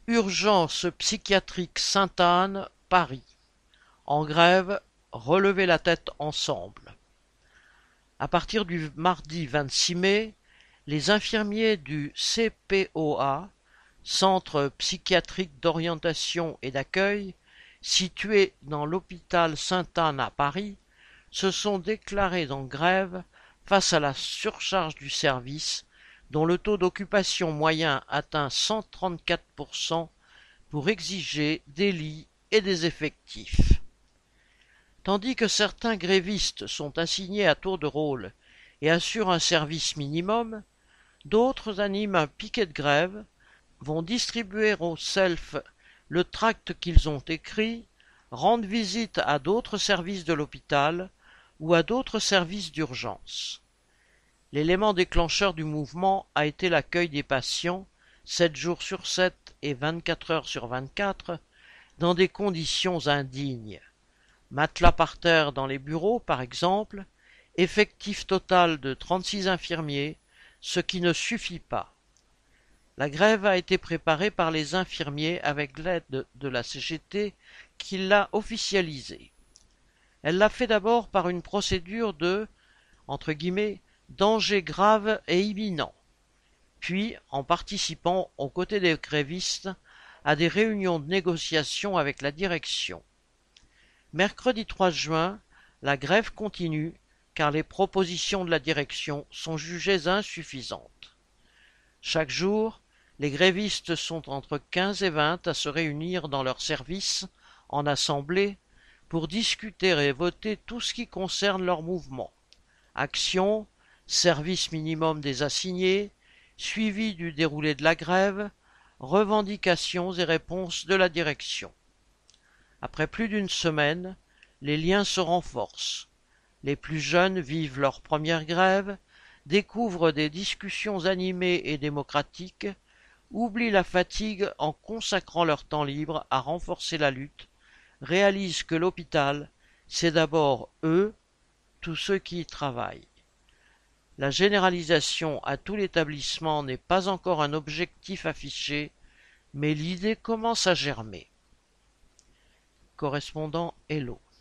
Urgence psychiatrique Sainte-Anne, Paris. En grève, relevez la tête ensemble. À partir du mardi 26 mai, les infirmiers du CPOA, Centre psychiatrique d'orientation et d'accueil, situé dans l'hôpital Sainte-Anne à Paris, se sont déclarés en grève face à la surcharge du service, dont le taux d'occupation moyen atteint 134%, pour exiger des lits et des effectifs. Tandis que certains grévistes sont assignés à tour de rôle et assurent un service minimum, d'autres animent un piquet de grève, vont distribuer au self le tract qu'ils ont écrit, rendent visite à d'autres services de l'hôpital ou à d'autres services d'urgence. L'élément déclencheur du mouvement a été l'accueil des patients, 7 jours sur 7 et 24 heures sur 24, dans des conditions indignes. Matelas par terre dans les bureaux, par exemple, effectif total de 36 infirmiers, ce qui ne suffit pas. La grève a été préparée par les infirmiers avec l'aide de la CGT qui l'a officialisée. Elle l'a fait d'abord par une procédure de entre guillemets, danger grave et imminent, puis en participant aux côtés des grévistes à des réunions de négociation avec la direction. Mercredi 3 juin, la grève continue car les propositions de la direction sont jugées insuffisantes. Chaque jour, les grévistes sont entre 15 et 20 à se réunir dans leur service, en assemblée, pour discuter et voter tout ce qui concerne leur mouvement. Action, service minimum des assignés, suivi du déroulé de la grève, revendications et réponses de la direction. Après plus d'une semaine, les liens se renforcent. Les plus jeunes vivent leur première grève, découvrent des discussions animées et démocratiques, oublient la fatigue en consacrant leur temps libre à renforcer la lutte, réalisent que l'hôpital, c'est d'abord eux, tous ceux qui y travaillent. La généralisation à tout l'établissement n'est pas encore un objectif affiché, mais l'idée commence à germer. Correspondant Hello.